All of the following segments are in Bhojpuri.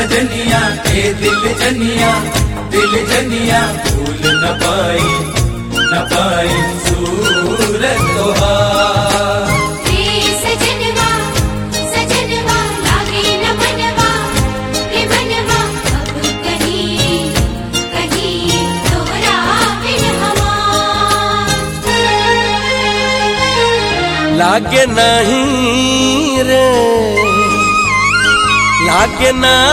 सजनिया ए दिल जनिया भूल न पाई सूरत तोहार। सजनवा लागे न मनवा रे मनवा अब कहीं तोरा बिन हमार। लागे नहीं रे लागे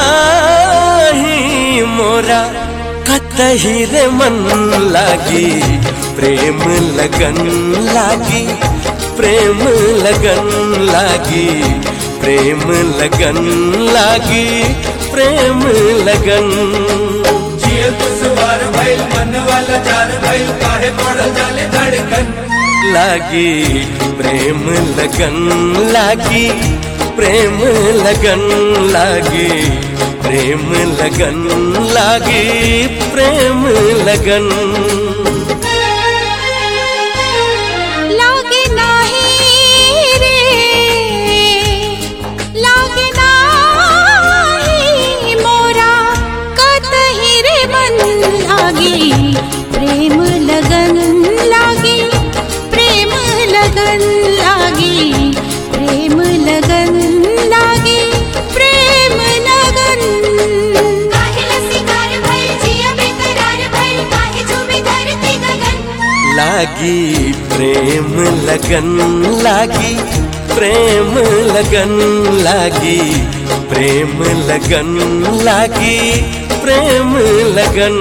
नहीं मोरा कतही रे मन लागी प्रेम लगन लागी प्रेम लगन लागी प्रेम लगन लागी प्रेम लगन। जिए दुश्वार भइल मन वाला चार भइल काहे पड़ल जाले धड़कन लागी प्रेम लगन लागी प्रेम लगन लागी प्रेम लगन लागी प्रेम लगन। लागे नाही रे लागे नाही मोरा कतही रे मन लागी प्रेम लगन लागी प्रेम लगन लागी प्रेम लगन लागी प्रेम लगन। काहे लसीकार भइल जिया बेकरार भइल काहे झूमे धरती गगन लागी प्रेम लगन लागी प्रेम लगन लागी प्रेम लगन लागी प्रेम लगन।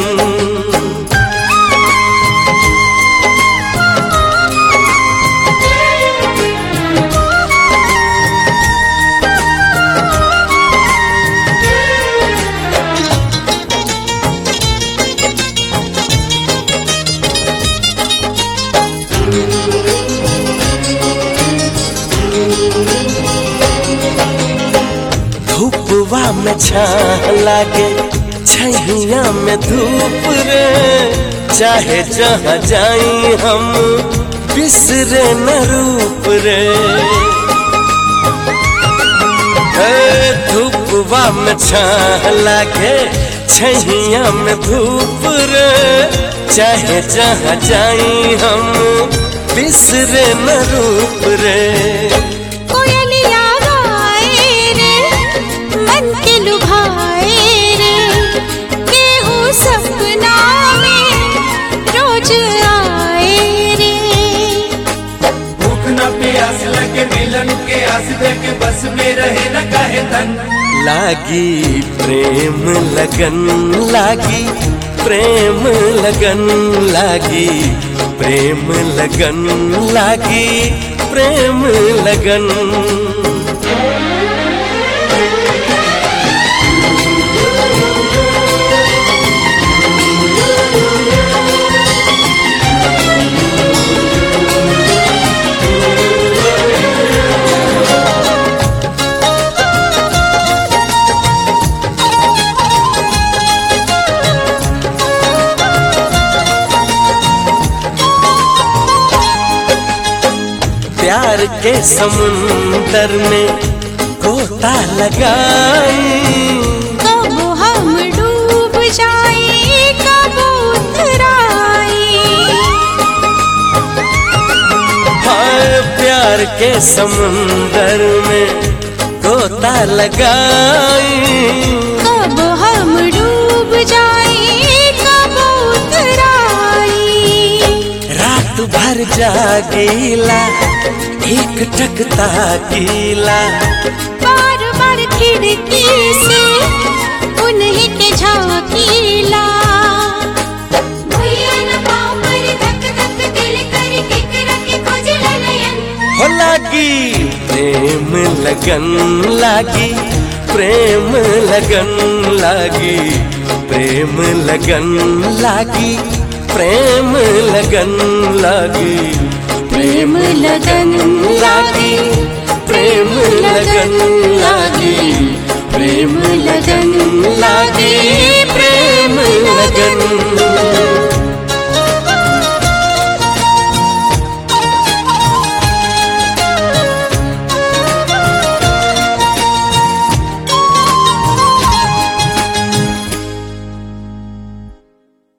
धूपवा में छाह लागे छैया में धूप रे चाहे जहाँ जाई हम बिसरे न रूप रे। धूपवा में छाह लागे छैया में धूप रे चाहे जहाँ जाई हम बिसरे न रूप रे। मिलन के आस के बस में रहे न काहे तन लागी प्रेम लगन लागी प्रेम लगन लागी प्रेम लगन लागी प्रेम लगन। प्यार के समुंदर में गोता लगाई कब हम डूब जाए कब उतराई। हाय प्यार के समुंदर में गोता लगाई कब हम डूब जाए कब उतराई। रात भर जागीला एक टकता गीला बार बार खिड़की से उन्हीं के झांकीला। भैया न पाँव पर धक धक दिल करके के खोजला नयन हो लागी प्रेम लगन लागी प्रेम लगन लागी प्रेम लगन लागी प्रेम लगन लागी प्रेम लगन लागी प्रेम लगन लागी प्रेम लगन लागी।